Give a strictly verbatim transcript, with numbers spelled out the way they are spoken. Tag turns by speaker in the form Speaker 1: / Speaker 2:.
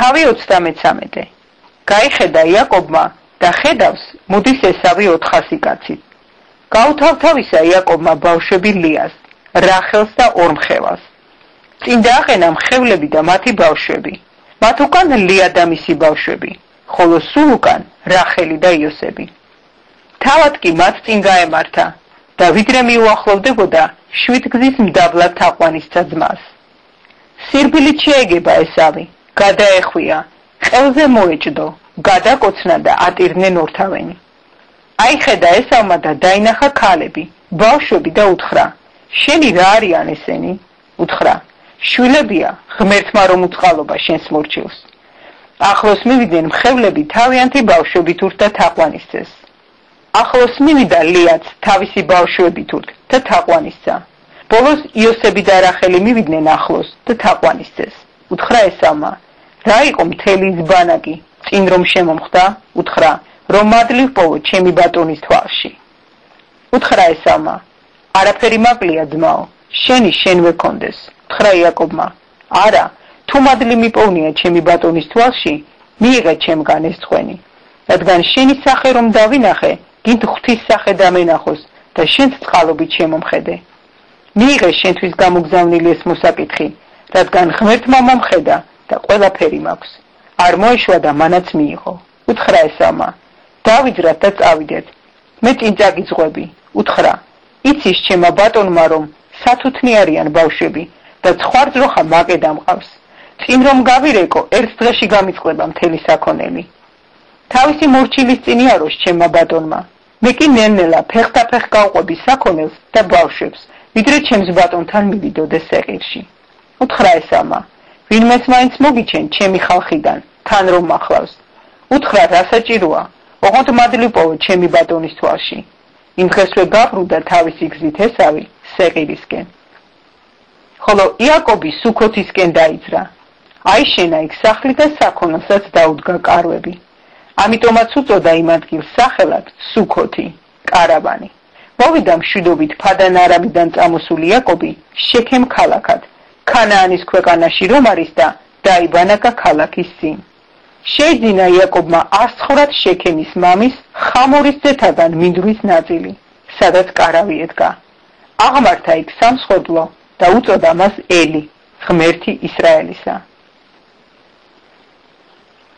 Speaker 1: თავი ოცდამეცამეტე. გაიხედა იაკობმა და ხედავს, მოდის ესავი ოთხასი კაცით. გაუთავთავისა იაკობმა ბავშვებილიას, რახელს და ორმხევას. წინ დააყენა მხევლები და მათი ბავშვები. მათ უკან ლია და მისი ბავშვები, ხოლო სულ უკან რახელი და იოსები. თავად კი მათ წინ გაემართა და ვიდრე მიუახლოვდებოდა შვიდგზის მდაბლად თაყვანისცა ძმას. სირბილით შეეგება ესავი, გადაეხვია, ყელზე მოეჭდო, გადაკოცნა და ატირდნენ ორთავენი. აიხედა ესავმა და დაინახა ქალები, ბავშვები და უთხრა, შენი რა არიან ესენი? უთხრა, შვილებია, ღმერთმა რომ უწყალობა შენს მორჩილს. ახლოს მივიდნენ მხევლები თავიანთი ბავშვებით ურთ და თაყვანისცეს. ახლოს მივიდა ლიაც თავისი ბავშვებით ურთ და თაყვანისცა. ბოლოს იოსები და რახელი მივიდნენ ახლოს და თაყვანისცეს. უთხრა ესავმა, რა იყო მთელი ის ბანაკი, წინ რომ შემომხვდა? უთხრა, რომ მადლი ვპოვო ჩემი ბატონის თვალში. უთხრა ესავმა, არაფერი მაკლია ძმაო, შენი შენვე კონდეს. უთხრა იაკობმა, არა, თუ მადლი მიპოვნია ჩემი ბატონის თვალში, მიიღე ჩემგან ეს წვენი, რადგან შენი სახე რომ დავინახე, გინდ ღვთის სახე დამენახოს და შენს წყალობით შემომხედე. მიიღე შენთვის გამოგზავნილი ეს მოსაკითხი, რადგან ღმერთმა მომხედა და ყველაფერი მაქვს. არ მოეშვა და მანაც მიიღო. უთხრა ესავმა, დავიძრათ და წავიდეთ. მე წინ წაგიძღვები. უთხრა, იცის ჩემმა ბატონმა რომ სათუთნი არიან ბავშვები და ცხვარძროხა მაკე დამყავს. წინ რომ გავირეკო, ერთ დღეში გამიწყდება მთელი საქონელი. თავისი მორჩილის წინ იაროს ჩემმა ბატონმა. მე კი ნელ-ნელა ფეხთაფეხ გავყვები საქონელს და ბავშვებს, ვიდრე ჩემს ბატონთან მივიდოდე სეყირში. უთხრა ესავმა, ვინმეს მაინც მოგიჩენ ჩემი ხალხიდან, თან რომ მახლავს. უთხრა, რა საჭიროა, ოღონდ მადლი ვპოვო ჩემი ბატონის თვალში. იმ დღესვე გაბრუნდა თავისი გზით ესავი სეყირისკენ. ხოლო იაკობი სუქოთისკენ დაიძრა. აიშენა იქ სახლი და საქონელსაც დაუდგა კარვები. ამიტომაც უწოდა იმ ადგილს სახელად სუქოთი, კარავანი. მოვიდა მშვიდობით ფადან არამიდან წამოსული იაკობი შექემ ქალაქად, ქანაანის ქვეყანაში რომ არის და დაიბანაკა ქალაქის წინ. შეიძინა იაკობმა ასცხრად შექემის მამის ხამორის ძეთაგან მინდვრის ნაწილი, სადაც კარავი ედგა. აღმართა იქ სამსხვერპლო და უწოდა მას ელი, ღმერთი ისრაელისა.